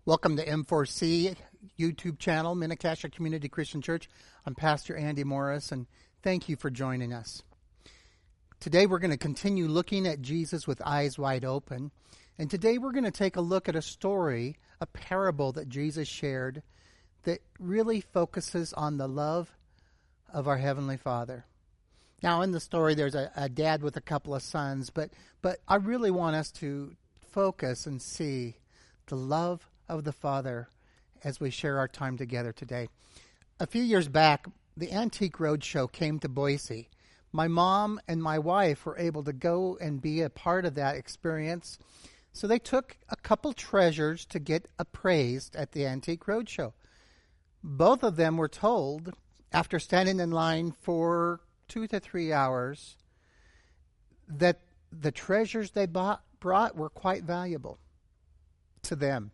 Welcome to M4C YouTube channel, Minnecasia Community Christian Church. I'm Pastor Andy Morris, and thank you for joining us. Today we're going to continue looking at Jesus with eyes wide open, and today we're going to take a look at a story, a parable that Jesus shared that really focuses on the love of our Heavenly Father. Now, in the story, there's a dad with a couple of sons, but I really want us to focus and see the love of the Father as we share our time together today. A few years back, the Antique Roadshow came to Boise. My mom and my wife were able to go and be a part of that experience. So they took a couple treasures to get appraised at the Antique Roadshow. Both of them were told, after standing in line for 2 to 3 hours, that the treasures they brought were quite valuable to them.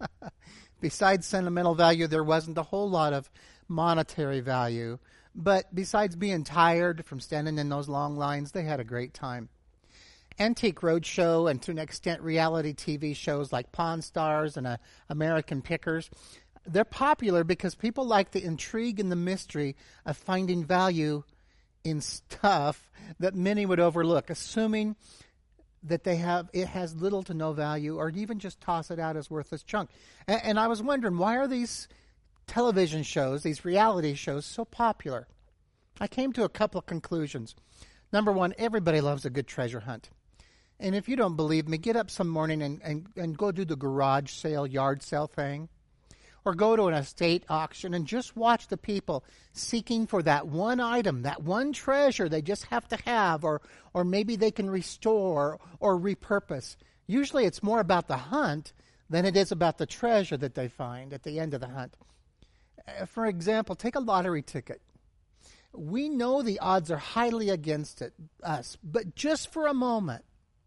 Besides sentimental value, there wasn't a whole lot of monetary value. But besides being tired from standing in those long lines, they had a great time. Antique Roadshow, and to an extent reality TV shows like Pawn Stars and American Pickers, they're popular because people like the intrigue and the mystery of finding value in stuff that many would overlook, assuming that it has little to no value, or even just toss it out as worthless junk. And I was wondering, why are these television shows, these reality shows, so popular? I came to a couple of conclusions. Number one, everybody loves a good treasure hunt. And if you don't believe me, get up some morning and go do the garage sale, yard sale thing. Or go to an estate auction and just watch the people seeking for that one item, that one treasure they just have to have, or maybe they can restore or repurpose. Usually it's more about the hunt than it is about the treasure that they find at the end of the hunt. For example, take a lottery ticket. We know the odds are highly against us, but just for a moment,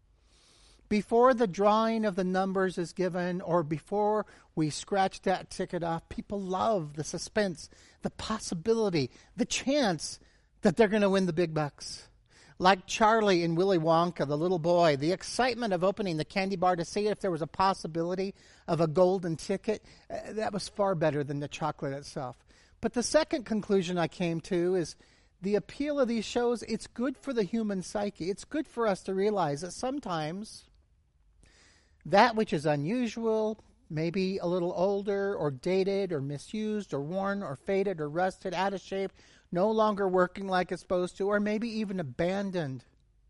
before the drawing of the numbers is given or before we scratch that ticket off, people love the suspense, the possibility, the chance that they're going to win the big bucks. Like Charlie in Willy Wonka, the little boy, the excitement of opening the candy bar to see if there was a possibility of a golden ticket, that was far better than the chocolate itself. But the second conclusion I came to is the appeal of these shows, it's good for the human psyche. It's good for us to realize that sometimes that which is unusual, maybe a little older or dated or misused or worn or faded or rusted, out of shape, no longer working like it's supposed to, or maybe even abandoned,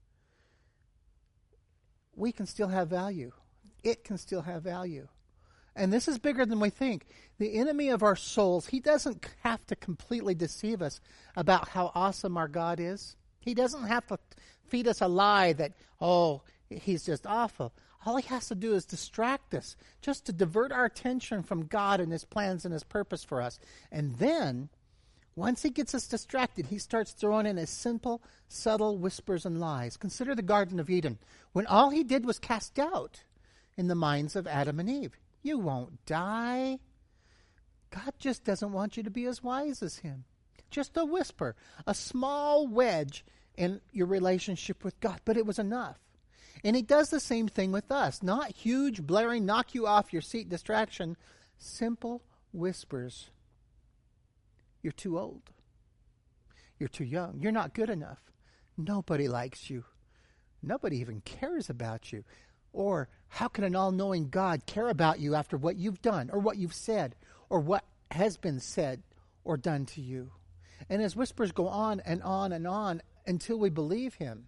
we can still have value. It can still have value. And this is bigger than we think. The enemy of our souls, he doesn't have to completely deceive us about how awesome our God is. He doesn't have to feed us a lie that, he's just awful. All he has to do is distract us, just to divert our attention from God and his plans and his purpose for us. And then, once he gets us distracted, he starts throwing in his simple, subtle whispers and lies. Consider the Garden of Eden, when all he did was cast doubt in the minds of Adam and Eve. You won't die. God just doesn't want you to be as wise as him. Just a whisper, a small wedge in your relationship with God, but it was enough. And he does the same thing with us. Not huge, blaring, knock you off your seat distraction. Simple whispers. You're too old. You're too young. You're not good enough. Nobody likes you. Nobody even cares about you. Or how can an all-knowing God care about you after what you've done or what you've said or what has been said or done to you? And his whispers go on and on and on until we believe him.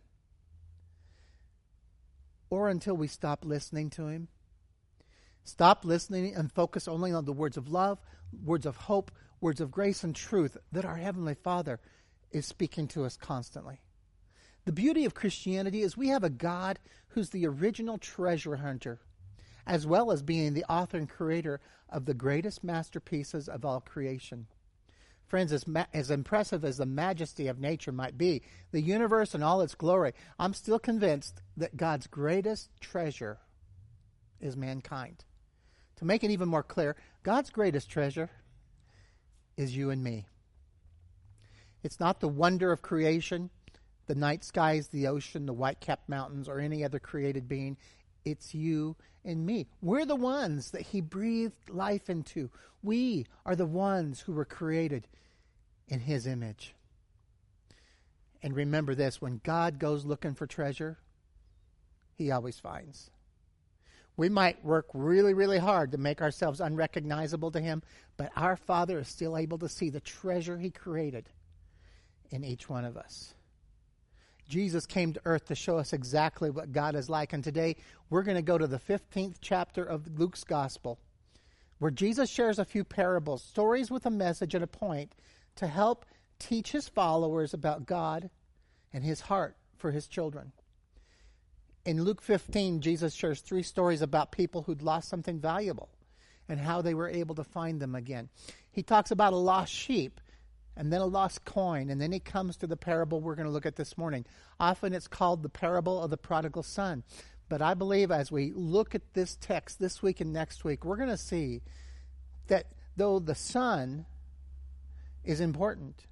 Or until we stop listening to him. Stop listening and focus only on the words of love, words of hope, words of grace and truth that our Heavenly Father is speaking to us constantly. The beauty of Christianity is we have a God who's the original treasure hunter, as well as being the author and creator of the greatest masterpieces of all creation. Friends, as impressive as the majesty of nature might be, the universe and all its glory, I'm still convinced that God's greatest treasure is mankind. To make it even more clear, God's greatest treasure is you and me. It's not the wonder of creation, the night skies, the ocean, the white-capped mountains, or any other created being. It's you and me. We're the ones that he breathed life into. We are the ones who were created in his image. And remember this, when God goes looking for treasure, he always finds. We might work really, really hard to make ourselves unrecognizable to him, but our Father is still able to see the treasure he created in each one of us. Jesus came to earth to show us exactly what God is like. And today we're going to go to the 15th chapter of Luke's Gospel, where Jesus shares a few parables, stories with a message and a point to help teach his followers about God and his heart for his children. In Luke 15, Jesus shares 3 stories about people who'd lost something valuable and how they were able to find them again. He talks about a lost sheep and then a lost coin, and then he comes to the parable we're going to look at this morning. Often it's called the parable of the prodigal son. But I believe as we look at this text this week and next week, we're going to see that though the son is important,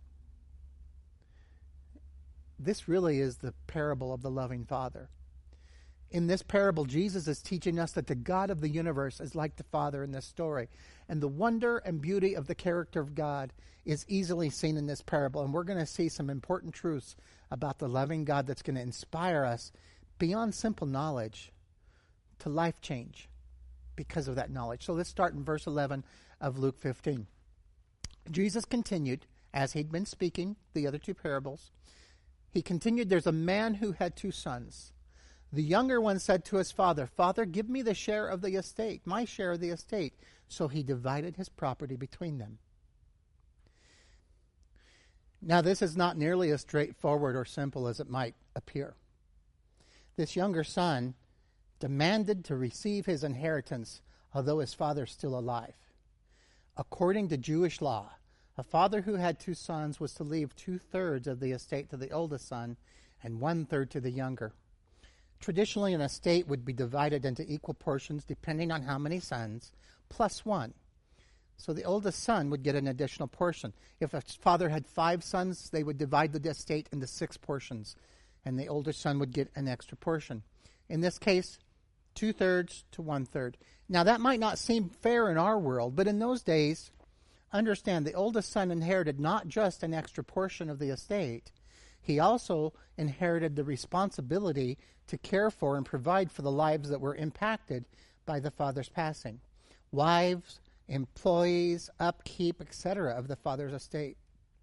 this really is the parable of the loving Father. In this parable, Jesus is teaching us that the God of the universe is like the Father in this story. And the wonder and beauty of the character of God is easily seen in this parable. And we're going to see some important truths about the loving God that's going to inspire us beyond simple knowledge to life change because of that knowledge. So let's start in verse 11 of Luke 15. Jesus continued, as he'd been speaking the other 2 parables, he continued, there's a man who had 2 sons. The younger one said to his father, Father, give me the share of the estate, my share of the estate. So he divided his property between them. Now, this is not nearly as straightforward or simple as it might appear. This younger son demanded to receive his inheritance, although his father is still alive. According to Jewish law, a father who had 2 sons was to leave 2/3 of the estate to the oldest son and 1/3 to the younger. Traditionally, an estate would be divided into equal portions depending on how many sons, plus 1. So the oldest son would get an additional portion. If a father had 5 sons, they would divide the estate into 6 portions, and the older son would get an extra portion. In this case, 2/3 to 1/3. Now, that might not seem fair in our world, but in those days, understand the oldest son inherited not just an extra portion of the estate, he also inherited the responsibility to care for and provide for the lives that were impacted by the father's passing. Wives, employees, upkeep, etc. of the father's estate.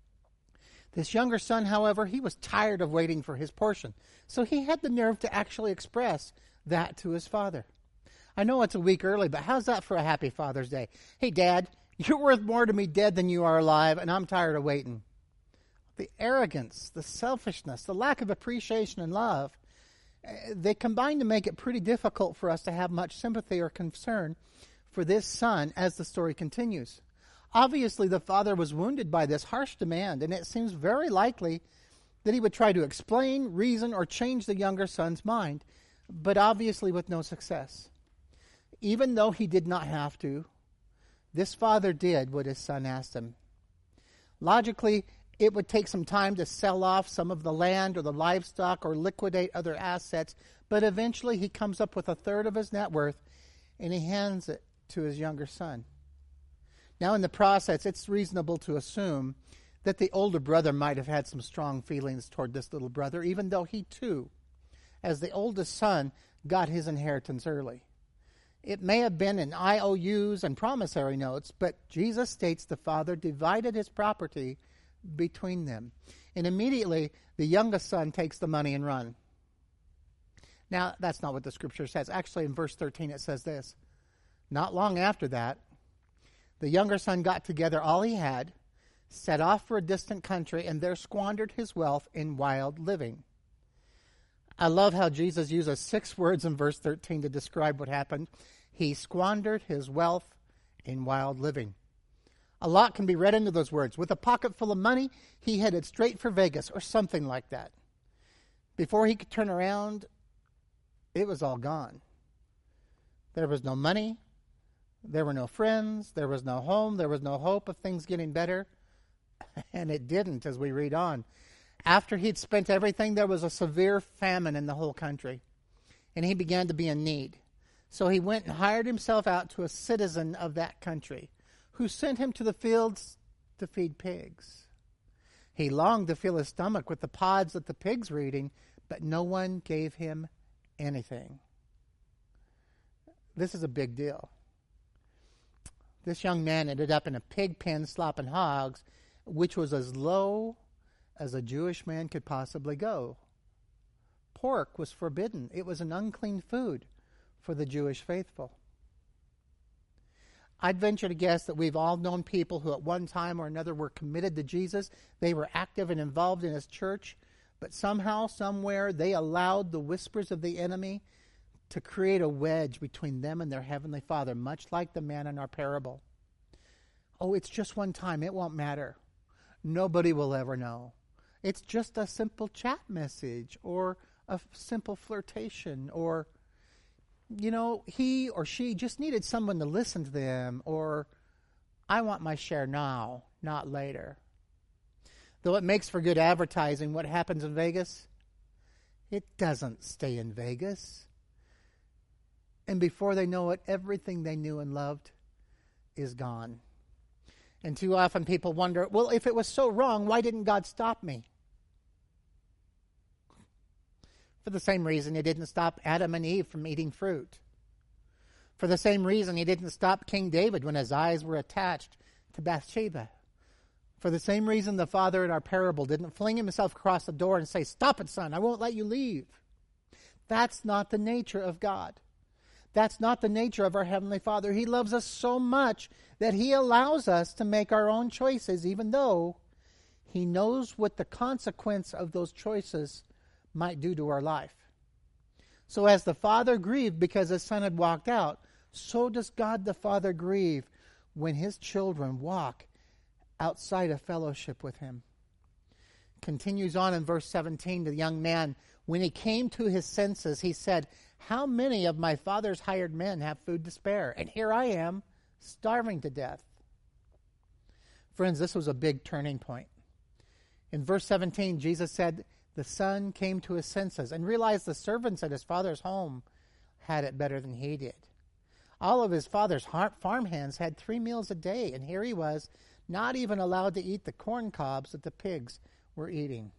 This younger son, however, he was tired of waiting for his portion, so he had the nerve to actually express that to his father. I know it's a week early, but how's that for a happy Father's Day? Hey, Dad, you're worth more to me dead than you are alive, and I'm tired of waiting. The arrogance, the selfishness, the lack of appreciation and love, they combine to make it pretty difficult for us to have much sympathy or concern for this son as the story continues. Obviously, the father was wounded by this harsh demand, and it seems very likely that he would try to explain, reason, or change the younger son's mind, but obviously with no success. Even though he did not have to, this father did what his son asked him. Logically, it would take some time to sell off some of the land or the livestock or liquidate other assets, but eventually he comes up with 1/3 of his net worth and he hands it to his younger son. Now, in the process, it's reasonable to assume that the older brother might have had some strong feelings toward this little brother, even though he too, as the oldest son, got his inheritance early. It may have been in IOUs and promissory notes, but Jesus states the father divided his property between them. And immediately, the youngest son takes the money and run. Now, that's not what the scripture says. Actually, in verse 13, it says this. Not long after that, the younger son got together all he had, set off for a distant country, and there squandered his wealth in wild living. I love how Jesus uses 6 words in verse 13 to describe what happened. He squandered his wealth in wild living. A lot can be read into those words. With a pocket full of money, he headed straight for Vegas or something like that. Before he could turn around, it was all gone. There was no money. There were no friends. There was no home. There was no hope of things getting better. And it didn't, as we read on. After he'd spent everything, there was a severe famine in the whole country. and he began to be in need. So he went and hired himself out to a citizen of that country, who sent him to the fields to feed pigs. He longed to fill his stomach with the pods that the pigs were eating, but no one gave him anything. This is a big deal. This young man ended up in a pig pen slopping hogs, which was as low as a Jewish man could possibly go. Pork was forbidden. It was an unclean food for the Jewish faithful. I'd venture to guess that we've all known people who at one time or another were committed to Jesus. They were active and involved in his church, but somehow, somewhere, they allowed the whispers of the enemy to create a wedge between them and their Heavenly Father, much like the man in our parable. Oh, it's just one time. It won't matter. Nobody will ever know. It's just a simple chat message or a simple flirtation, or, he or she just needed someone to listen to them, or I want my share now, not later. Though it makes for good advertising, what happens in Vegas? It doesn't stay in Vegas. And before they know it, everything they knew and loved is gone. And too often people wonder, well, if it was so wrong, why didn't God stop me? For the same reason he didn't stop Adam and Eve from eating fruit. For the same reason he didn't stop King David when his eyes were attached to Bathsheba. For the same reason the father in our parable didn't fling himself across the door and say, "Stop it, son, I won't let you leave." That's not the nature of God. That's not the nature of our Heavenly Father. He loves us so much that he allows us to make our own choices, even though he knows what the consequence of those choices might do to our life. So as the Father grieved because his Son had walked out, so does God the Father grieve when his children walk outside of fellowship with him. Continues on in verse 17, the young man, when he came to his senses, he said, "How many of my father's hired men have food to spare? And here I am, starving to death." Friends, this was a big turning point. In verse 17, Jesus said, the son came to his senses and realized the servants at his father's home had it better than he did. All of his father's farm hands had 3 meals a day, and here he was, not even allowed to eat the corn cobs that the pigs were eating.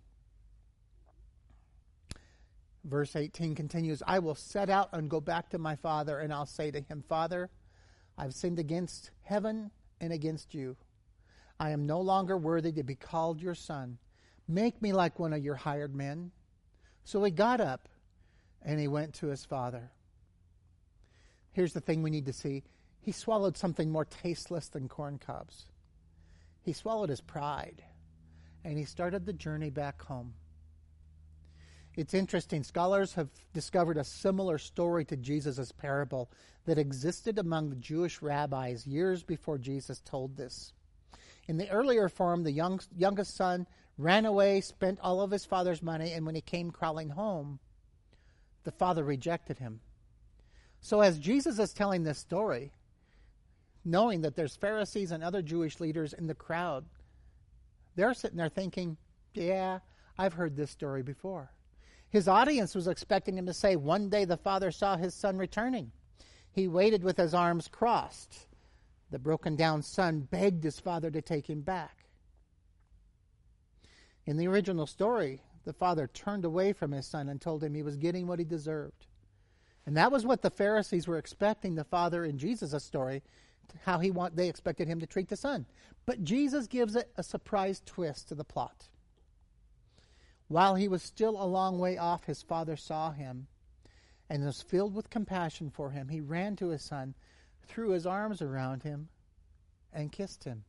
Verse 18 continues, "I will set out and go back to my father, and I'll say to him, 'Father, I've sinned against heaven and against you. I am no longer worthy to be called your son. Make me like one of your hired men.' So he got up and he went to his father." Here's the thing we need to see. He swallowed something more tasteless than corn cobs. He swallowed his pride, and he started the journey back home. It's interesting. Scholars have discovered a similar story to Jesus' parable that existed among the Jewish rabbis years before Jesus told this. In the earlier form, the youngest son ran away, spent all of his father's money, and when he came crawling home, the father rejected him. So as Jesus is telling this story, knowing that there's Pharisees and other Jewish leaders in the crowd, they're sitting there thinking, yeah, I've heard this story before. His audience was expecting him to say, one day the father saw his son returning. He waited with his arms crossed. The broken down son begged his father to take him back. In the original story, the father turned away from his son and told him he was getting what he deserved. And that was what the Pharisees were expecting the father in Jesus' story, how they expected him to treat the son. But Jesus gives it a surprise twist to the plot. While he was still a long way off, his father saw him and was filled with compassion for him. He ran to his son, threw his arms around him, and kissed him.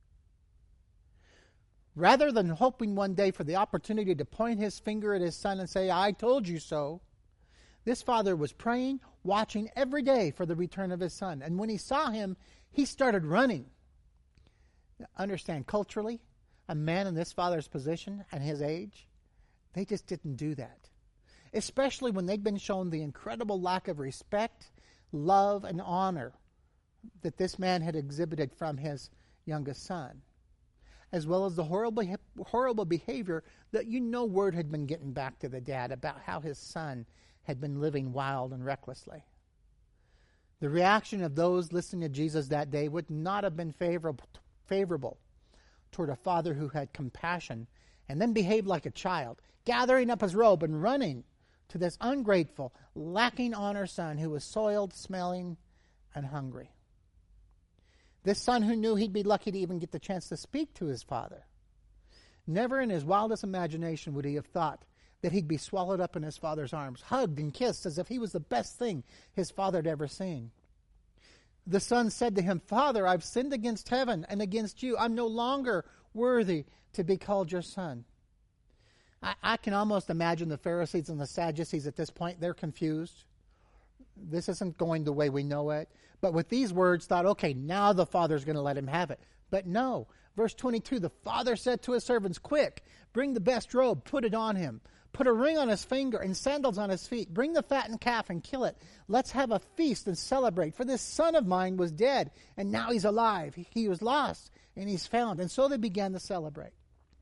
Rather than hoping one day for the opportunity to point his finger at his son and say, "I told you so," this father was praying, watching every day for the return of his son. And when he saw him, he started running. Understand, culturally, a man in this father's position and his age, they just didn't do that. Especially when they'd been shown the incredible lack of respect, love, and honor that this man had exhibited from his youngest son, as well as the horrible behavior that word had been getting back to the dad about how his son had been living wild and recklessly. The reaction of those listening to Jesus that day would not have been favorable toward a father who had compassion and then behaved like a child, gathering up his robe and running to this ungrateful, lacking honor son who was soiled, smelling, and hungry. This son who knew he'd be lucky to even get the chance to speak to his father. Never in his wildest imagination would he have thought that he'd be swallowed up in his father's arms, hugged and kissed as if he was the best thing his father had ever seen. The son said to him, "Father, I've sinned against heaven and against you. I'm no longer worthy to be called your son." I can almost imagine the Pharisees and the Sadducees at this point. They're confused. This isn't going the way we know it. But with these words, thought, okay, now the father's going to let him have it. But no. Verse 22, the father said to his servants, "Quick, bring the best robe, put it on him. Put a ring on his finger and sandals on his feet. Bring the fattened calf and kill it. Let's have a feast and celebrate. For this son of mine was dead, and now he's alive. He was lost, and he's found." And so they began to celebrate.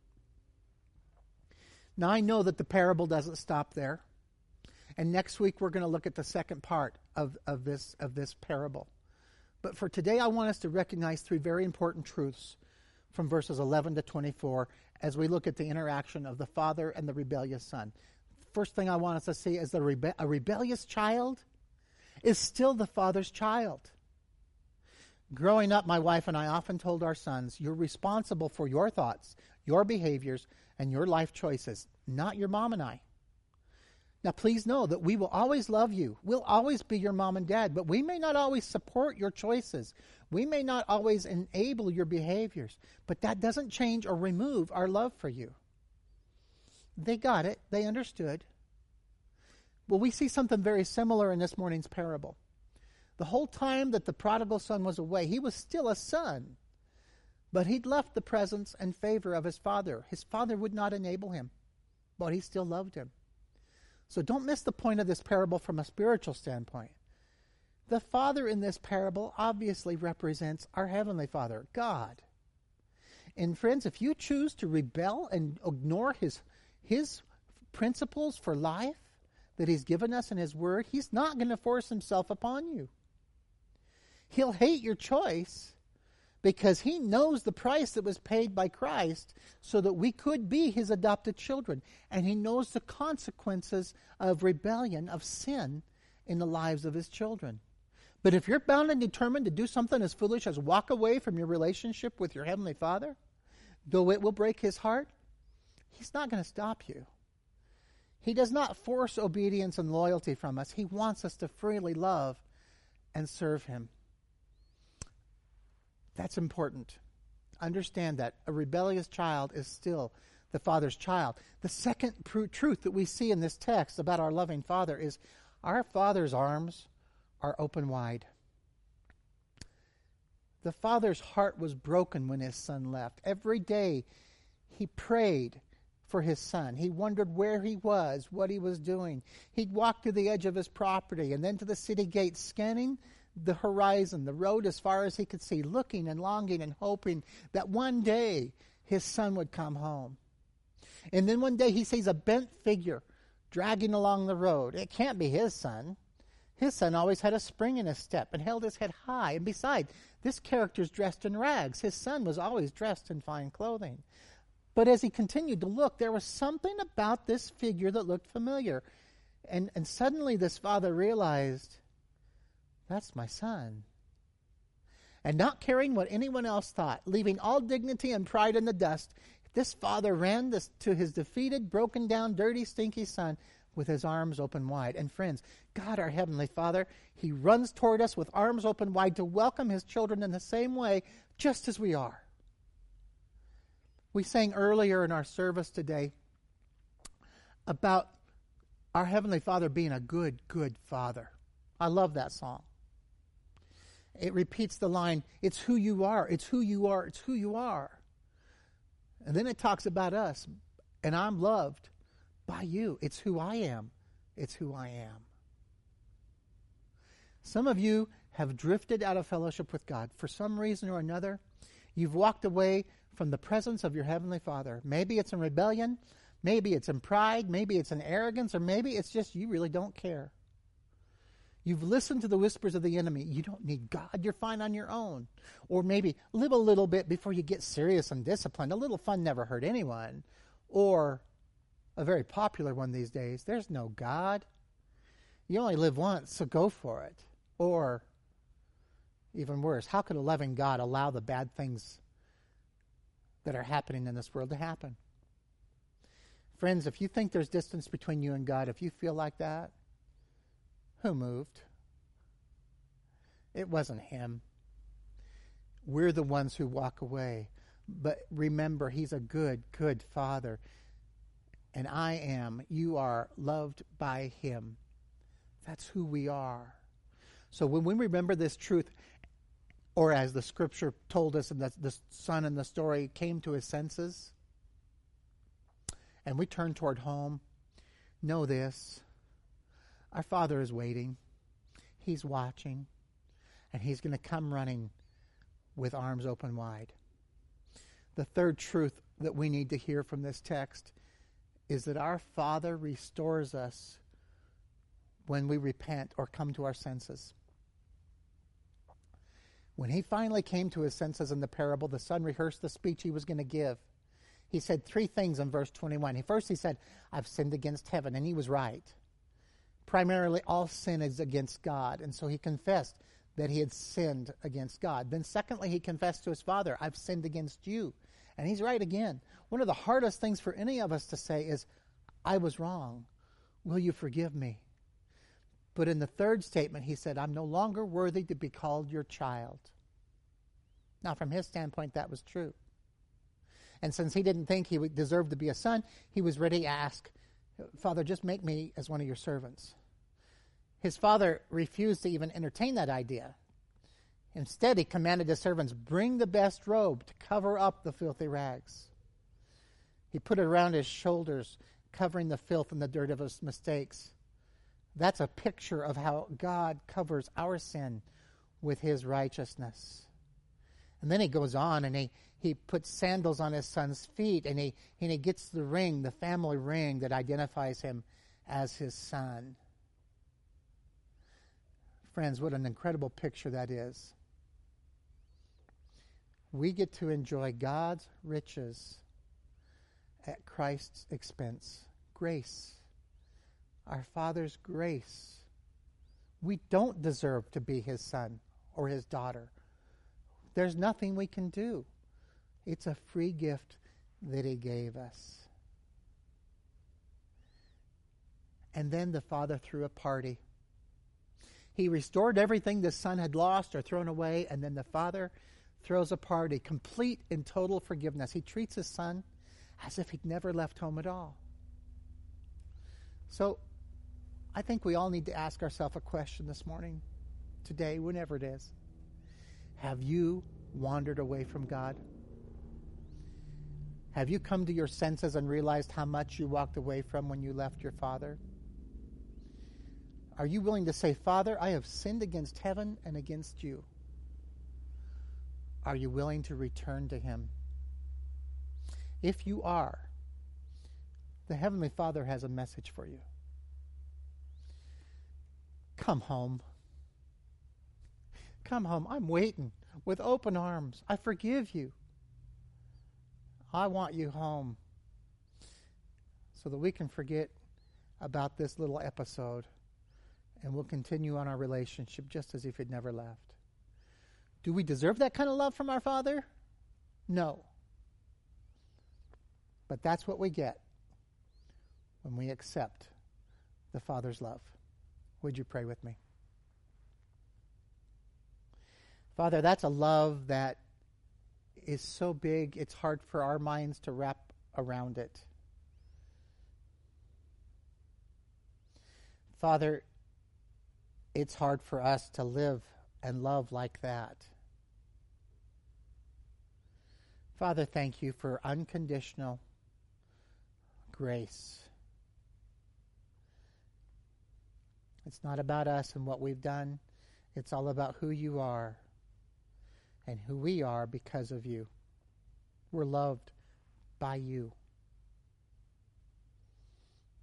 Now I know that the parable doesn't stop there. And next week we're going to look at the second part of this parable. But for today I want us to recognize three very important truths from verses 11 to 24 as we look at the interaction of the father and the rebellious son. First thing I want us to see is that a rebellious child is still the father's child. Growing up, my wife and I often told our sons, "You're responsible for your thoughts, your behaviors, and your life choices, not your mom and I." Now, please know that we will always love you. We'll always be your mom and dad, but we may not always support your choices. We may not always enable your behaviors, but that doesn't change or remove our love for you. They got it. They understood. Well, we see something very similar in this morning's parable. The whole time that the prodigal son was away, he was still a son, but he'd left the presence and favor of his father. His father would not enable him, but he still loved him. So don't miss the point of this parable from a spiritual standpoint. The father in this parable obviously represents our Heavenly Father, God. And friends, if you choose to rebel and ignore his principles for life that he's given us in his word, he's not going to force himself upon you. He'll hate your choice because he knows the price that was paid by Christ so that we could be his adopted children. And he knows the consequences of rebellion, of sin in the lives of his children. But if you're bound and determined to do something as foolish as walk away from your relationship with your Heavenly Father, though it will break his heart, he's not going to stop you. He does not force obedience and loyalty from us. He wants us to freely love and serve him. That's important. Understand that a rebellious child is still the Father's child. The second truth that we see in this text about our loving Father is our Father's arms are open wide. The Father's heart was broken when his son left. Every day he prayed for his son. He wondered where he was, what he was doing. He'd walk to the edge of his property and then to the city gate, scanning the horizon, the road as far as he could see, looking and longing and hoping that one day his son would come home. And then one day he sees a bent figure dragging along the road. It can't be his son. His son always had a spring in his step and held his head high. And besides, this character's dressed in rags. His son was always dressed in fine clothing. But as he continued to look, there was something about this figure that looked familiar. And suddenly this father realized, that's my son. And not caring what anyone else thought, leaving all dignity and pride in the dust, this father ran to his defeated, broken down, dirty, stinky son with his arms open wide. And friends, God, our Heavenly Father, he runs toward us with arms open wide to welcome his children in the same way, just as we are. We sang earlier in our service today about our Heavenly Father being a good, good Father. I love that song. It repeats the line, it's who you are, it's who you are, it's who you are. And then it talks about us, and I'm loved by you. It's who I am. It's who I am. Some of you have drifted out of fellowship with God. For some reason or another, you've walked away from the presence of your Heavenly Father. Maybe it's in rebellion. Maybe it's in pride, maybe it's in arrogance, or maybe it's just you really don't care. You've listened to the whispers of the enemy. You don't need God. You're fine on your own. Or maybe live a little bit before you get serious and disciplined. A little fun never hurt anyone. Or a very popular one these days, there's no God. You only live once, so go for it. Or even worse, how could a loving God allow the bad things that are happening in this world to happen? Friends, if you think there's distance between you and God, if you feel like that, who moved? It wasn't him. We're the ones who walk away. But remember, he's a good, good Father. And you are loved by him. That's who we are. So when we remember this truth, or as the scripture told us, and the son in the story came to his senses, and we turn toward home, know this: our Father is waiting. He's watching. And he's going to come running with arms open wide. The third truth that we need to hear from this text is that our Father restores us when we repent or come to our senses. When he finally came to his senses in the parable, the son rehearsed the speech he was going to give. He said three things in verse 21. First, he said, I've sinned against heaven, and he was right. Primarily, all sin is against God, and so he confessed that he had sinned against God. Then secondly, he confessed to his father, I've sinned against you. And he's right again. One of the hardest things for any of us to say is, I was wrong. Will you forgive me? But in the third statement, he said, I'm no longer worthy to be called your child. Now, from his standpoint, that was true. And since he didn't think he would deserve to be a son, he was ready to ask, Father, just make me as one of your servants. His father refused to even entertain that idea. Instead, he commanded his servants, bring the best robe to cover up the filthy rags. He put it around his shoulders, covering the filth and the dirt of his mistakes. That's a picture of how God covers our sin with his righteousness. And then he goes on and he puts sandals on his son's feet, and he gets the ring, the family ring that identifies him as his son. Friends, what an incredible picture that is. We get to enjoy God's riches at Christ's expense. Grace. Our Father's grace. We don't deserve to be his son or his daughter. There's nothing we can do. It's a free gift that he gave us. And then the Father threw a party. He restored everything the son had lost or thrown away, and then the Father throws a party, complete and total forgiveness. He treats his son as if he'd never left home at all. So I think we all need to ask ourselves a question this morning, today, whenever it is. Have you wandered away from God? Have you come to your senses and realized how much you walked away from when you left your Father? Are you willing to say, Father, I have sinned against heaven and against you? Are you willing to return to him? If you are, the Heavenly Father has a message for you. Come home. Come home. I'm waiting with open arms. I forgive you. I want you home so that we can forget about this little episode and we'll continue on our relationship just as if it never left. Do we deserve that kind of love from our Father? No. But that's what we get when we accept the Father's love. Would you pray with me? Father, that's a love that is so big, it's hard for our minds to wrap around it. Father, it's hard for us to live and love like that. Father, thank you for unconditional grace. It's not about us and what we've done. It's all about who you are and who we are because of you. We're loved by you.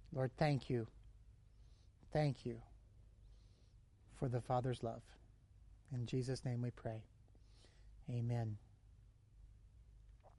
Lord, thank you. Thank you for the Father's love. In Jesus' name we pray. Amen.